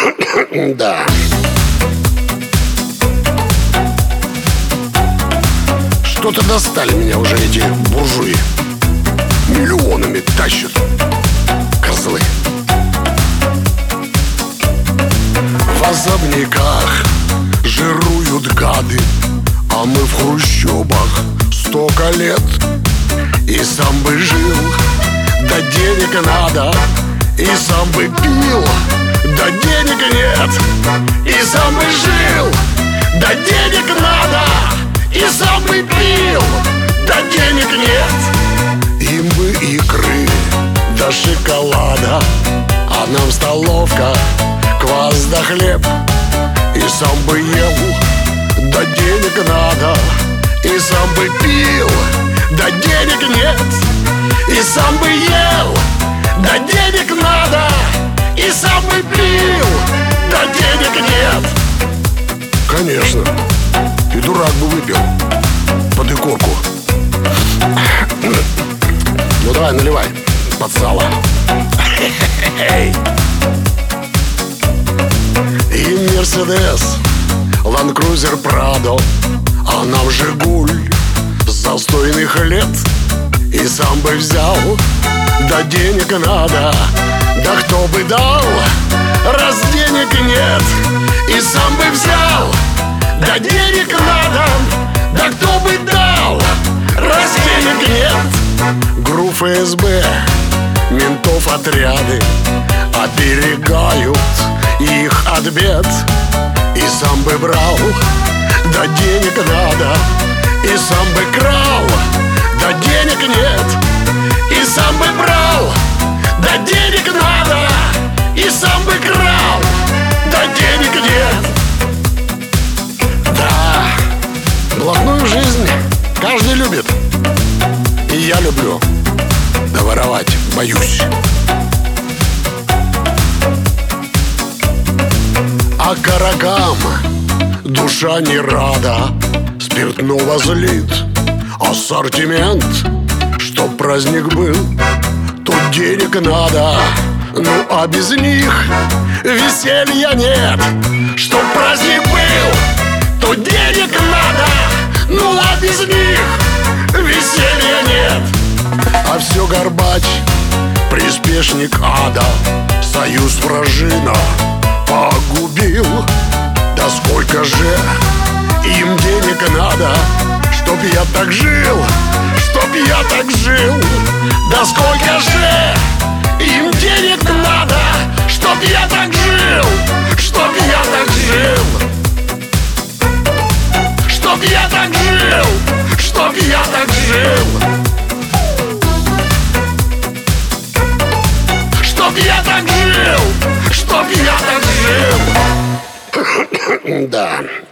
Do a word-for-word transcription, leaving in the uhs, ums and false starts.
Да. Что-то достали меня уже эти буржуи. Миллионами тащат, козлы. В особняках жируют гады, а мы в хрущобах столько лет. И сам бы жил, да денег надо. И сам бы пил, да денег нет. И сам бы жил, да денег надо. И сам бы пил, да денег нет. Им бы икры, да шоколада, а нам столовка, квас да хлеб. И сам бы ел, да денег надо. И сам бы пил, да денег нет. И сам бы ел, да денег надо. И сам бы пил, да денег нет. Конечно, и дурак бы выпил под икорку. Ну давай, наливай под сало. И Мерседес, Ланд Крузер Прадо, а нам Жигуль застойных лет. И сам бы взял, да денег надо. Да кто бы дал, раз денег нет. И сам бы взял, да денег надо. Да кто бы дал, раз денег нет. ГРУ, ФСБ, ментов отряды оберегают их от бед. И сам бы брал, да денег надо. И сам бы крал, да денег нет. И сам бы брал, да денег надо. И сам бы крал, да денег нет. Да, блатную жизнь каждый любит. И я люблю, да воровать боюсь. А карагам душа не рада, спиртного злит ассортимент. Чтоб праздник был, тут денег надо. Ну а без них веселья нет. Чтоб праздник был, тут денег надо. Ну а без них веселья нет. А все горбач, приспешник ада, союз вражина погубил. Да сколько же им денег надо, чтоб я так жил, чтоб я так жил. Да сколько же им денег надо, чтоб я так жил, чтоб я так жил. Чтоб я так жил, чтоб я так жил. Чтоб я так жил, чтоб я так жил. Да.